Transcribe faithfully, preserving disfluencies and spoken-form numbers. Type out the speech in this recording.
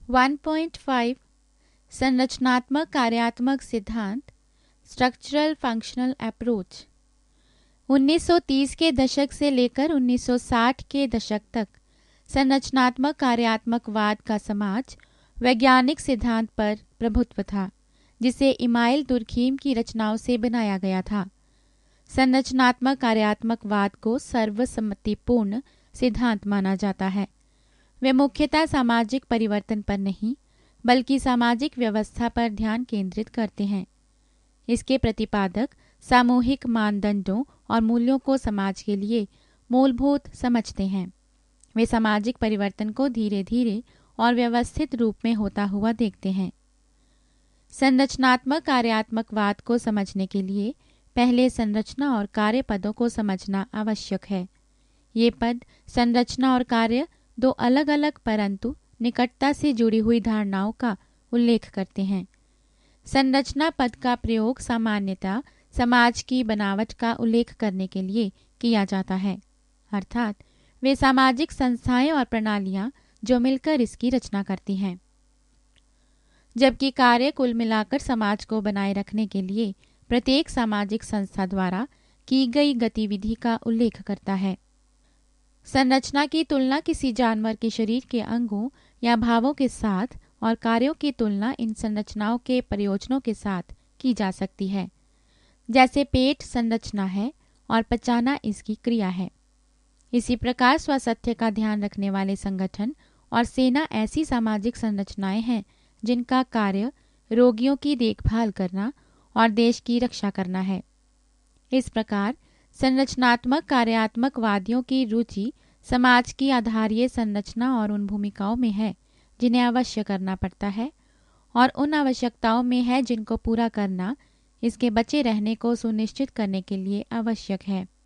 One point five संरचनात्मक कार्यात्मक सिद्धांत स्ट्रक्चरल फंक्शनल अप्रोच। उन्नीस सौ तीस के दशक से लेकर उन्नीस सौ साठ के दशक तक संरचनात्मक कार्यात्मकवाद का समाज वैज्ञानिक सिद्धांत पर प्रभुत्व था, जिसे इमाइल दुर्खीम की रचनाओं से बनाया गया था। संरचनात्मक कार्यात्मकवाद को सर्वसम्मतिपूर्ण सिद्धांत माना जाता है। वे मुख्यतः सामाजिक परिवर्तन पर नहीं, बल्कि सामाजिक व्यवस्था पर ध्यान केंद्रित करते हैं। इसके प्रतिपादक सामूहिक मानदंडों और मूल्यों को समाज के लिए मूलभूत समझते हैं। वे सामाजिक परिवर्तन को धीरे धीरे और व्यवस्थित रूप में होता हुआ देखते हैं। संरचनात्मक कार्यात्मकवाद को समझने के लिए पहले संरचना और कार्य पदों को समझना आवश्यक है। ये पद संरचना और कार्य दो अलग अलग परंतु निकटता से जुड़ी हुई धारणाओं का उल्लेख करते हैं। संरचना पद का प्रयोग सामान्यतः समाज की बनावट का उल्लेख करने के लिए किया जाता है, अर्थात वे सामाजिक संस्थाएं और प्रणालियां जो मिलकर इसकी रचना करती हैं। जबकि कार्य कुल मिलाकर समाज को बनाए रखने के लिए प्रत्येक सामाजिक संस्था द्वारा की गई गतिविधि का उल्लेख करता है। संरचना की तुलना किसी जानवर के शरीर के अंगों या भावों के साथ और कार्यों की तुलना इन संरचनाओं के प्रयोजनों के साथ की जा सकती है। जैसे पेट संरचना है और पचाना इसकी क्रिया है। इसी प्रकार स्वास्थ्य का ध्यान रखने वाले संगठन और सेना ऐसी सामाजिक संरचनाएं हैं जिनका कार्य रोगियों की देखभाल करना और देश की रक्षा करना है। इस प्रकार संरचनात्मक कार्यात्मकवादियों की रुचि समाज की आधारीय संरचना और उन भूमिकाओं में है जिन्हें अवश्य करना पड़ता है, और उन आवश्यकताओं में है जिनको पूरा करना इसके बचे रहने को सुनिश्चित करने के लिए आवश्यक है।